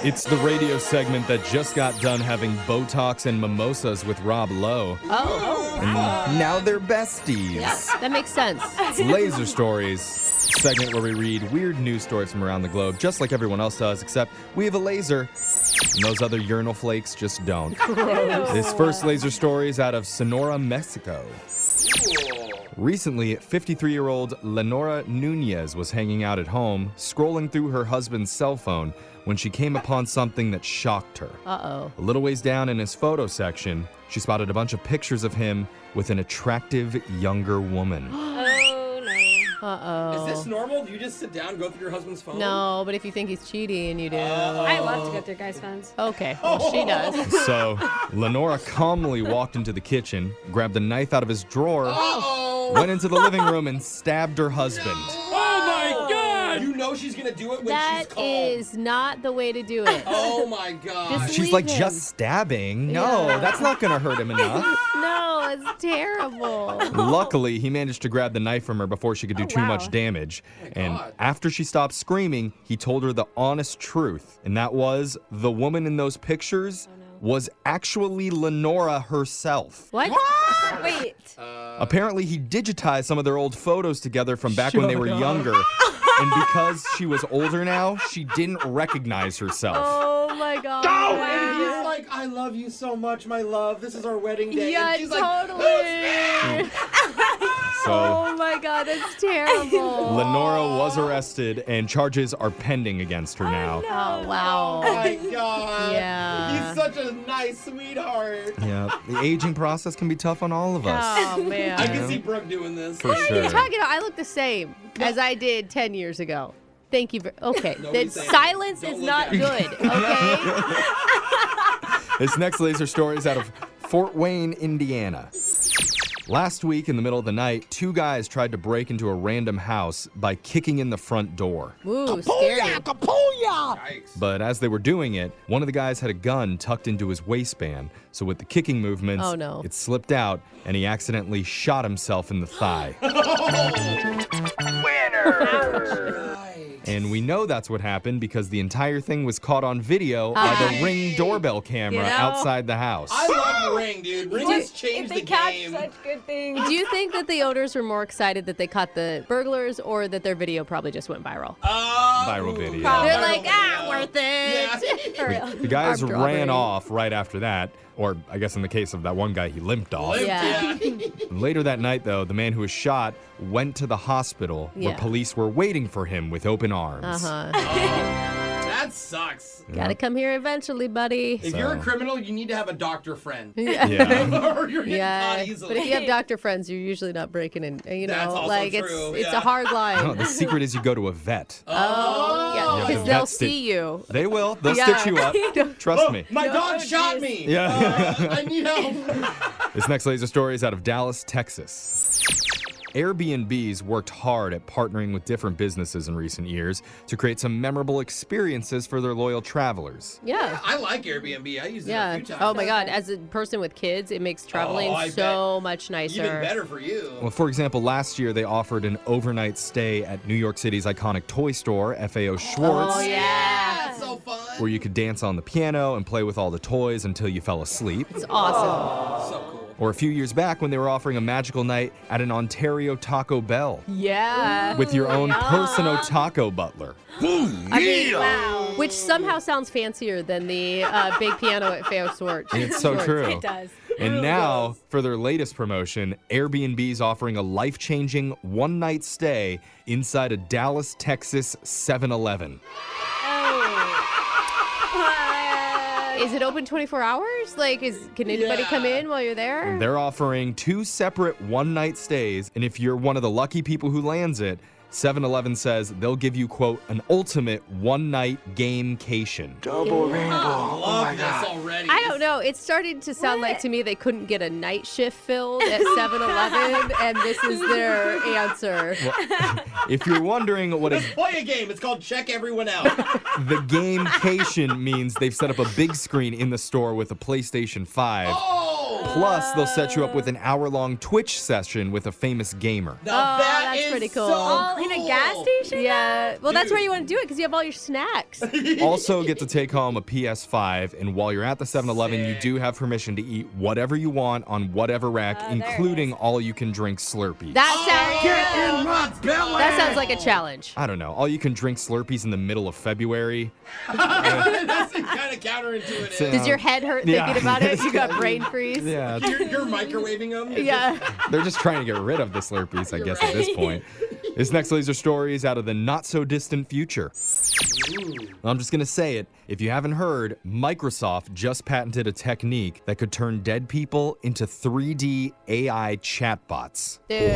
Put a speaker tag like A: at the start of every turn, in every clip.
A: It's the radio segment that just got done having Botox and mimosas with Rob Lowe.
B: Oh.
A: And now they're besties.
B: Yes, that makes sense.
A: It's Laser Stories, segment where we read weird news stories from around the globe, just like everyone else does, except we have a laser, and those other urinal flakes just don't.
B: Gross.
A: This first laser story is out of Sonora, Mexico. Recently, 53-year-old Lenora Nunez was hanging out at home, scrolling through her husband's cell phone, when she came upon something that shocked her.
B: Uh-oh.
A: A little ways down in his photo section, she spotted a bunch of pictures of him with an attractive younger woman.
C: Oh, no.
B: Uh-oh.
D: Is this normal? Do you just sit down and go through your husband's phone?
B: No, but if you think he's cheating, you do.
C: I love to go through guys' phones.
B: Okay, well, she does.
A: So, Lenora calmly walked into the kitchen, grabbed a knife out of his drawer, went into the living room, and stabbed her husband.
D: Oh, my God! You know she's going to do it when
B: That
D: she's calm.
B: is not the way to do it.
D: Oh, my God.
B: Just
A: She's
B: leave
A: like,
B: him.
A: just stabbing? No,
B: Yeah.
A: that's not going to hurt him enough.
B: No, it's terrible.
A: Luckily, he managed to grab the knife from her before she could do too
C: wow.
A: much damage. And
D: God.
A: after she stopped screaming, he told her the honest truth. And that was, the woman in those pictures was actually Lenora herself.
B: What?
C: Wait.
A: Apparently, he digitized some of their old photos together from back when they were younger. And because she was older now, she didn't recognize herself.
B: Oh, my God.
D: And he's like, I love you so much, my love. This is our wedding day.
B: Yeah,
D: and she's
B: totally.
D: Like,
A: So,
B: Oh, my God, that's terrible.
A: Lenora was arrested, and charges are pending against her now.
B: Oh, wow.
D: oh, my God.
B: Yeah.
D: He's such a nice sweetheart.
A: Yeah, the aging process can be tough on all of us.
B: Oh, man.
D: I can see Brooke doing this.
A: For sure.
B: You're talking about, I look the same as I did 10 years ago. Thank you. Okay.
D: Nobody's
B: The
D: saying
B: silence
D: that.
B: is
D: Don't
B: not
D: look
B: good, okay?
A: This next laser story is out of Fort Wayne, Indiana. Last week, in the middle of the night, two guys tried to break into a random house by kicking in the front door.
B: Ooh, scary.
D: Yikes.
A: But as they were doing it, one of the guys had a gun tucked into his waistband. So with the kicking movements,
B: Oh, no.
A: it slipped out, and he accidentally shot himself in the thigh. And we know that's what happened because the entire thing was caught on video by the Ring doorbell camera
B: You know?
A: outside the house.
D: I love Ring, dude. Ring has
C: If
D: changed
C: they
D: the
C: catch
D: game.
C: such good things.
B: Do you think that the owners were more excited that they caught the burglars or that their video probably just went viral?
A: Viral video.
B: They're
D: viral
B: like,
D: video.
B: worth it.
D: Yeah.
B: For real.
A: The guys
B: Armed
A: ran
B: robbery.
A: off right after that, or I guess in the case of that one guy, he limped off.
B: Yeah.
A: Later that night, though, the man who was shot went to the hospital where
B: Yeah.
A: police were waiting for him with open arms.
B: Uh-huh.
D: That sucks.
B: Gotta come here eventually, buddy.
D: If you're a criminal, you need to have a doctor friend.
A: Yeah.
D: or you're getting
B: Yeah,
D: caught easily.
B: but if you have doctor friends, you're usually not breaking in. You know,
D: That's also
B: like
D: true,
B: it's
D: yeah.
B: a hard line.
A: No, the secret is you go to a vet.
B: Oh, yeah,
A: Yeah,
B: because
A: the
B: they'll
A: vet sti-
B: see you.
A: They will. They'll
B: Yeah.
A: stitch you up. Trust me.
D: My dog shot me.
A: Yeah.
D: I need help.
A: This next laser story is out of Dallas, Texas. Airbnbs worked hard at partnering with different businesses in recent years to create some memorable experiences for their loyal travelers.
B: Yeah.
D: I like Airbnb. I use it a
B: Yeah.
D: few times.
B: Oh my God. As a person with kids, it makes traveling
D: I
B: so much nicer.
D: Even better for you.
A: Well, for example, last year they offered an overnight stay at New York City's iconic toy store, FAO Schwartz,
B: Oh yeah.
D: That's so fun.
A: where you could dance on the piano and play with all the toys until you fell asleep.
B: It's awesome.
D: So cool.
A: Or a few years back when they were offering a magical night at an Ontario Taco Bell
B: Yeah.
A: with your own personal taco butler.
C: Wow.
B: Which somehow sounds fancier than the big piano at FAO Schwartz.
A: It's so true.
C: It does.
A: And now, for their latest promotion, Airbnb's offering a life-changing one-night stay inside a Dallas, Texas 7-Eleven.
B: Is it open 24 hours? Like, can anybody come in while you're there?
A: They're offering 2 separate one-night stays, and if you're one of the lucky people who lands it, 7-Eleven says they'll give you, quote, an ultimate one-night gamecation.
D: Love this already.
B: I don't know. It's starting to sound like to me they couldn't get a night shift filled at 7-Eleven, and this is their answer.
A: If you're wondering what
D: Let's play a game. It's called Check Everyone Out.
A: the gamecation means, they've set up a big screen in the store with a PlayStation 5.
D: Oh!
A: Plus, they'll set you up with an hour-long Twitch session with a famous gamer.
D: Now
B: that's
D: is
B: pretty cool.
D: so
C: All in a gas station?
B: Yeah. Well, that's
D: Dude.
B: where you want to do it because you have all your snacks.
A: Also get to take home a PS5, and while you're at the 7-Eleven, you
D: Sick.
A: do have permission to eat whatever you want on whatever rack,
C: there it
A: including all-you-can-drink Slurpees.
B: That sounds.
D: in my belly.
B: That sounds like a challenge.
A: I don't know. All-you-can-drink Slurpees in the middle of February.
D: That's kind of counterintuitive.
B: Does your head hurt
A: Yeah.
B: thinking about it? You got brain freeze?
A: Yeah,
D: You're microwaving them?
B: Yeah.
A: they're just trying to get rid of the Slurpees, I guess, at this point. This next laser story is out of the not-so-distant future. I'm just going to say it. If you haven't heard, Microsoft just patented a technique that could turn dead people into 3D AI chatbots.
B: Dude.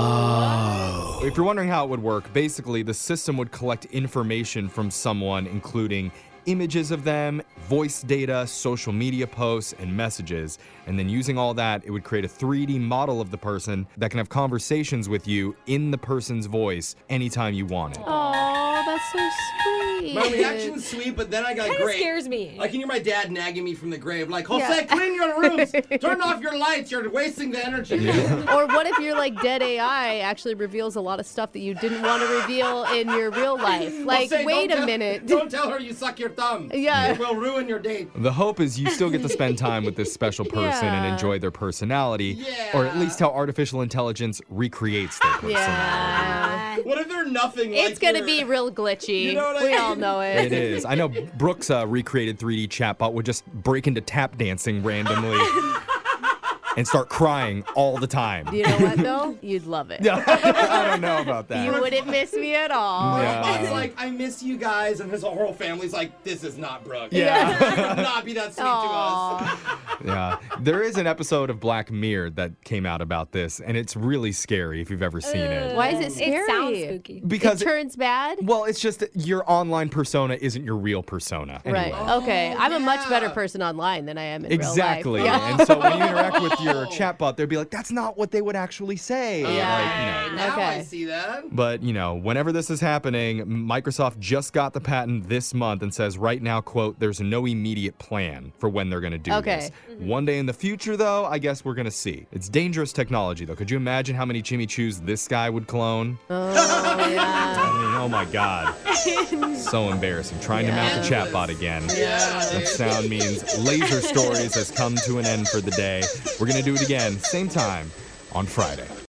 A: If you're wondering how it would work, basically the system would collect information from someone, including images of them, voice data, social media posts, and messages. And then using all that, it would create a 3D model of the person that can have conversations with you in the person's voice anytime you want it.
B: Oh, that's so sweet.
D: My reaction's sweet, but then I got
C: Kind of
D: great.
C: scares me.
D: I can hear my dad nagging me from the grave, like, Jose,
B: Yeah.
D: clean your rooms, turn off your lights, you're wasting the energy.
B: Or what if your like dead AI actually reveals a lot of stuff that you didn't want to reveal in your real life? Like,
D: Jose,
B: wait
D: don't
B: a
D: tell-
B: minute.
D: Don't tell her you suck your thumb.
B: Yeah.
D: It will ruin your date.
A: The hope is you still get to spend time with this special person and
B: Yeah.
A: enjoy their personality,
D: Yeah.
A: or at least how artificial intelligence recreates their personality.
B: Yeah.
D: What if they're nothing like
B: It's gonna
D: your-
B: be real glitchy.
D: You know what I
B: We all
D: mean?
B: know it.
A: It is. I know Brooks' recreated 3D chatbot would just break into tap dancing randomly and start crying all the time.
B: You know what though? You'd love it.
A: I don't know about that.
B: You wouldn't miss me at all.
A: Yeah.
D: It's like, I miss you guys, and his whole family's like, this is not Brooke.
A: Yeah.
D: He would not be that sweet to us.
B: Aw.
A: Yeah. There is an episode of Black Mirror that came out about this, and it's really scary if you've ever seen it.
B: Why is it scary?
C: It sounds spooky.
A: Because
B: it turns bad?
A: well, it's just that your online persona isn't your real persona.
B: Right.
A: Anyway.
B: Okay. I'm a much better
D: yeah.
B: person online than I am in
A: Exactly.
B: real life. Yeah.
A: And so when you interact with your chatbot, they'll be like, that's not what they would actually say.
B: Yeah.
A: Like,
D: Now I
B: Okay.
D: see that.
A: But, whenever this is happening, Microsoft just got the patent this month and says right now, quote, there's no immediate plan for when they're going to do
B: Okay.
A: this. One day in the future, though, I guess we're going to see. It's dangerous technology, though. Could you imagine how many Jimmy Choos this guy would clone?
B: Oh, yeah.
A: I mean, oh my God. So embarrassing. Trying to mount the chatbot again.
D: Yeah.
A: That sound means Laser Stories has come to an end for the day. We're going to do it again, same time on Friday.